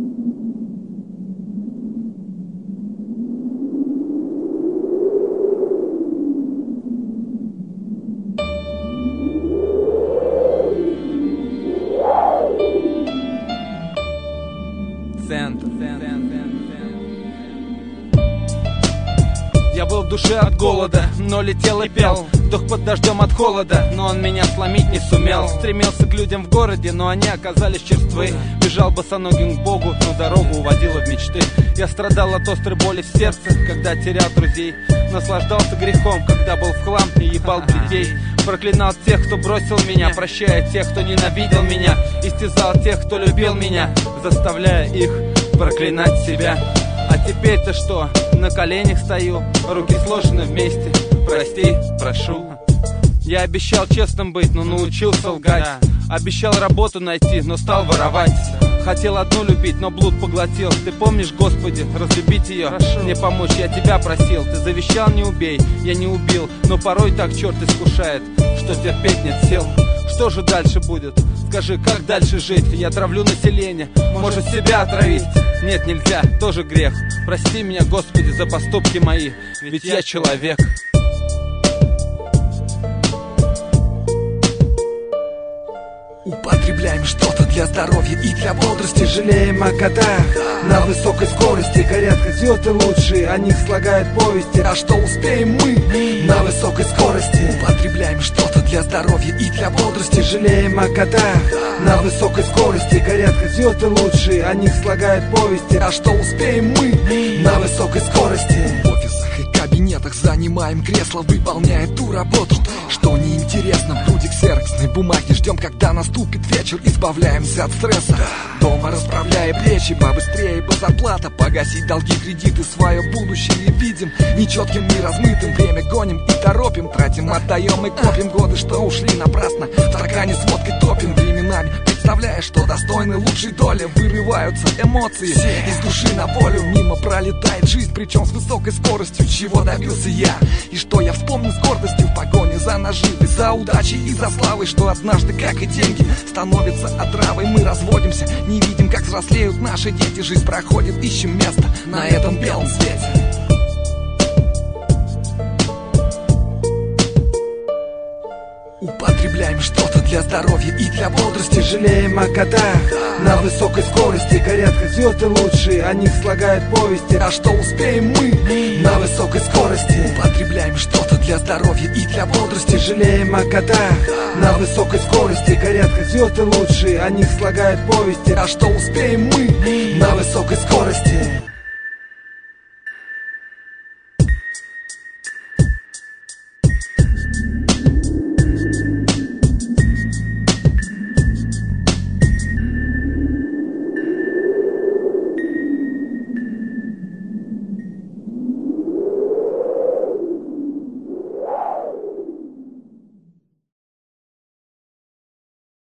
Я был в душе от голода, но летел и пел. Вдох под дождем от холода, но он меня сломить не сумел. Стремился к людям в городе, но они оказались черствы. Бежал босоногим к Богу, но дорогу уводила в мечты. Я страдал от острой боли в сердце, когда терял друзей. Наслаждался грехом, когда был в хлам и ебал плетей. Проклинал тех, кто бросил меня, прощая тех, кто ненавидел меня. Истязал тех, кто любил меня, заставляя их проклинать себя. А теперь-то что? На коленях стою, руки сложены вместе. Прости, прошу. Я обещал честным быть, но научился лгать. Обещал работу найти, но стал воровать. Хотел одну любить, но блуд поглотил. Ты помнишь, Господи, разлюбить ее? Мне помочь, я тебя просил. Ты завещал, не убей, я не убил. Но порой так черт искушает, что терпеть нет сил. Что же дальше будет? Скажи, как дальше жить? Я травлю население, может себя отравить? Нет, нельзя, тоже грех. Прости меня, Господи, за поступки мои, ведь я человек. Употребляем что-то для здоровья и для бодрости. Жалеем о котах на высокой скорости. Горят козеты лучшие, о них слагают повести. А что успеем мы на высокой скорости? Употребляем что-то для здоровья и для бодрости. Жалеем о котах на высокой скорости. Горят козеты лучшие, о них слагают повести. А что успеем мы на высокой скорости? В офисах и кабинетах занимаем кресло, выполняя ту работу, что неинтересно. Груди ксероксной бумаги ждем, когда наступит вечер. Избавляемся от стресса, дома расправляя плечи. Побыстрее бы зарплата, погасить долги, кредиты, свое будущее видим нечетким, неразмытым. Время гоним и торопим, тратим, отдаем и копим. Годы, что ушли напрасно, в стакане с водкой топим. Временами представляя, что достойны лучшей доли, вырываются эмоции из души на волю. Мимо пролетает жизнь, причем с высокой скоростью. Чего добился я и что я вспомню с гордостью в погоне за наживой, за удачей и за славой, что однажды, как и деньги, становится отравой. Мы разводимся, не видим, как взрослеют наши дети. Жизнь проходит, ищем место на этом белом свете. Употребляем что-то для здоровья и для бодрости. Жалеем о котах на высокой скорости. Горят козеты лучшие, о них слагают повести. А что успеем мы на высокой скорости? Употребляем что-то для здоровья и для бодрости. Жалеем о котах на высокой скорости. Горят козеты лучшие, о них слагают повести. А что успеем мы на высокой скорости?